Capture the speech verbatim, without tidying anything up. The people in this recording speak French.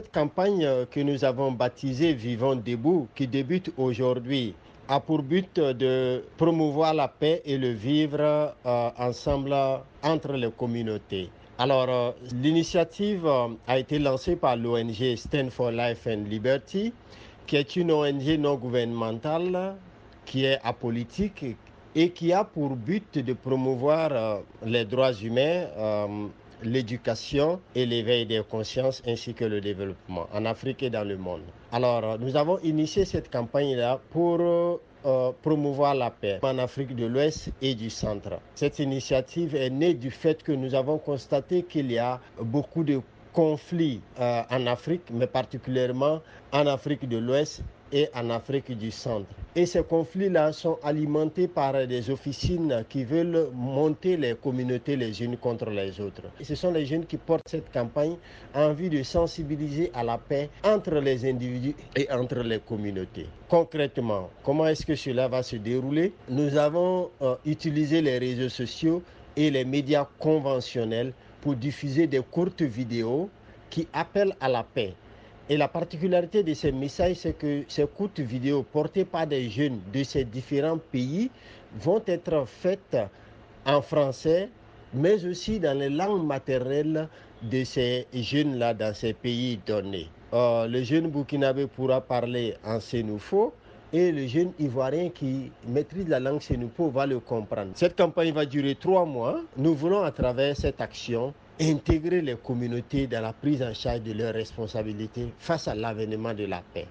cette campagne que nous avons baptisée Vivons debout, qui débute aujourd'hui, a pour but de promouvoir la paix et le vivre euh, ensemble entre les communautés. Alors, euh, l'initiative euh, a été lancée par l'O N G Stand for Life and Liberty, qui est une O N G non gouvernementale, qui est apolitique et qui a pour but de promouvoir euh, les droits humains, euh, l'éducation et l'éveil des consciences ainsi que le développement en Afrique et dans le monde. Alors, nous avons initié cette campagne-là pour euh, promouvoir la paix en Afrique de l'Ouest et du Centre. Cette initiative est née du fait que nous avons constaté qu'il y a beaucoup de conflits euh, en Afrique, mais particulièrement en Afrique de l'Ouest et en Afrique du Centre. Et ces conflits-là sont alimentés par des officines qui veulent monter les communautés les unes contre les autres. Et ce sont les jeunes qui portent cette campagne en vue de sensibiliser à la paix entre les individus et entre les communautés. Concrètement, comment est-ce que cela va se dérouler? Nous avons euh, utilisé les réseaux sociaux et les médias conventionnels pour diffuser des courtes vidéos qui appellent à la paix. Et la particularité de ces messages, c'est que ces courtes vidéos portées par des jeunes de ces différents pays vont être faites en français, mais aussi dans les langues maternelles de ces jeunes-là dans ces pays donnés. Euh, le jeune burkinabé pourra parler en sénoufo et le jeune ivoirien qui maîtrise la langue sénoufo va le comprendre. Cette campagne va durer trois mois. Nous voulons à travers cette action intégrer les communautés dans la prise en charge de leurs responsabilités face à l'avènement de la paix.